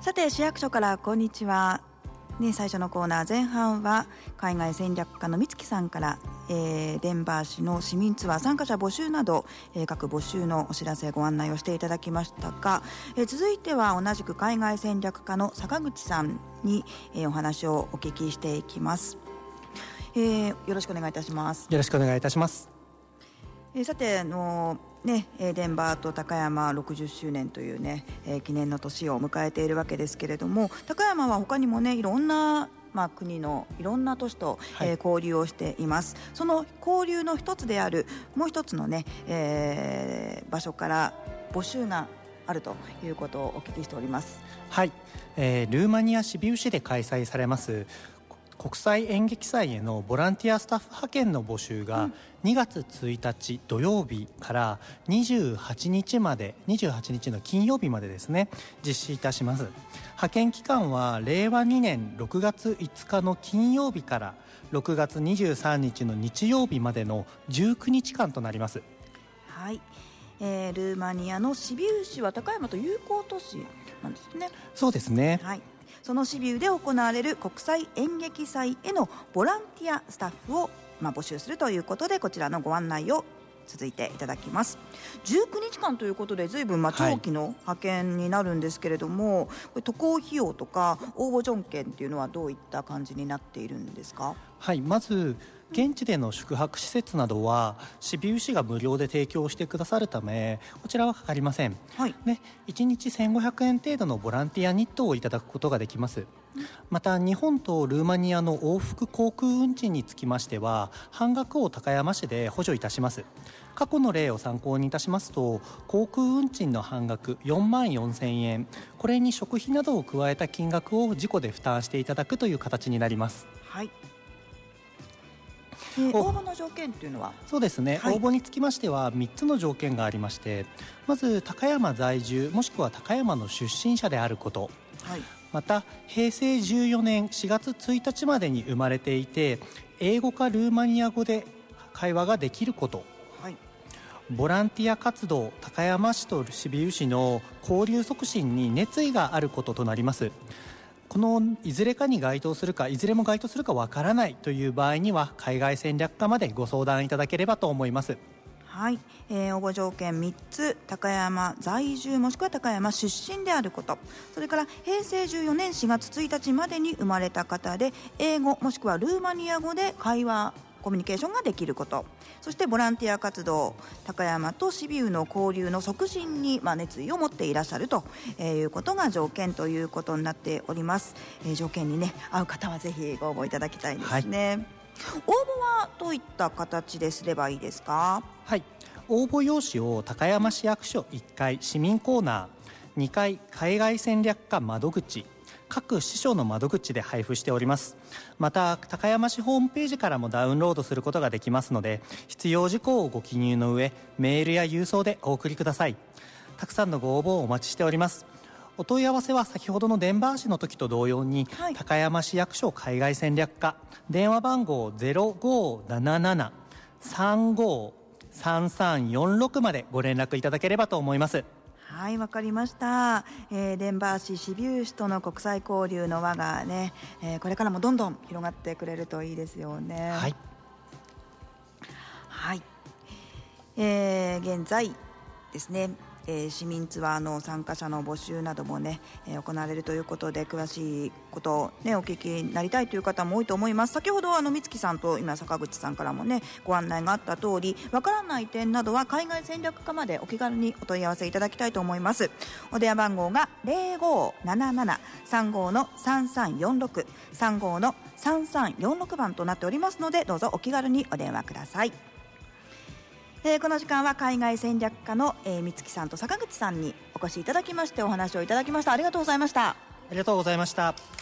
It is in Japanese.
さて市役所からこんにちは、最初のコーナー前半は海外戦略家の美月さんから、デンバー市の市民ツアー参加者募集など、各募集のお知らせご案内をしていただきましたが、続いては同じく海外戦略家の坂口さんに、お話をお聞きしていきます。よろしくお願いいたします。 よろしくお願いいたします。 さてデンバーと高山60周年という記念の年を迎えているわけですけれども、高山は他にもいろんな、国のいろんな都市と、交流をしています。その交流の一つであるもう一つの場所から募集があるということをお聞きしております。 はい、ルーマニアシビウ市で開催されます国際演劇祭へのボランティアスタッフ派遣の募集が2月1日土曜日から28日まで、28日の金曜日までですね、実施いたします。派遣期間は令和2年6月5日の金曜日から6月23日の日曜日までの19日間となります。 はい、ルーマニアのシビウ市は高山と友好都市なんですね。 そうですね。 はい、そのシビウで行われる国際演劇祭へのボランティアスタッフを募集するということで、こちらのご案内を続いていただきます。19日間ということで随分長期の派遣になるんですけれども、これ渡航費用とか応募条件っていうのはどういった感じになっているんですか？ はい、まず現地での宿泊施設などはシビウ市が無料で提供してくださるため、こちらはかかりません。 はい、 1日1500円程度のボランティア日当をいただくことができます。また日本とルーマニアの往復航空運賃につきましては半額を高山市で補助いたします。過去の例を参考にいたしますと、航空運賃の半額4万4000円、これに食費などを加えた金額を自己で負担していただくという形になります。 はい、応募の条件というのは？ そうですね、 はい、 応募につきましては3つの条件がありまして、まず高山在住もしくは高山の出身者であること、 はい、 また平成14年4月1日までに生まれていて英語かルーマニア語で会話ができること、 はい、 ボランティア活動高山市とシビウ市の交流促進に熱意があることとなります。このいずれかに該当するか、いずれも該当するかわからないという場合には海外戦略家までご相談いただければと思います。 はい、応募条件3つ、高山在住もしくは高山出身であること、それから平成14年4月1日までに生まれた方で英語もしくはルーマニア語で会話コミュニケーションができること、そしてボランティア活動高山とシビウの交流の促進に熱意を持っていらっしゃるということが条件ということになっております。条件に合う方はぜひご応募いただきたいですね。はい、応募はどういった形ですればいいですか？ はい、応募用紙を高山市役所1階市民コーナー、2階海外戦略家窓口、各支所の窓口で配布しております。また高山市ホームページからもダウンロードすることができますので、必要事項をご記入の上メールや郵送でお送りください。たくさんのご応募をお待ちしております。お問い合わせは先ほどのデンバー市の時と同様に、はい、高山市役所海外戦略課電話番号 0577-353346 までご連絡いただければと思います。 はい、わかりました。デンバー市シビウ市との国際交流の輪がこれからもどんどん広がってくれるといいですよね。 はい、 はい、現在ですね、市民ツアーの参加者の募集なども行われるということで、詳しいことをお聞きになりたいという方も多いと思います。先ほど美月さんと今坂口さんからもご案内があった通り、わからない点などは海外戦略課までお気軽にお問い合わせいただきたいと思います。お電話番号が 0577-35-3346 35-3346 番となっておりますので、どうぞお気軽にお電話ください。この時間は海外戦略家の美月さんと坂口さんにお越しいただきましてお話をいただきました。ありがとうございました。 ありがとうございました。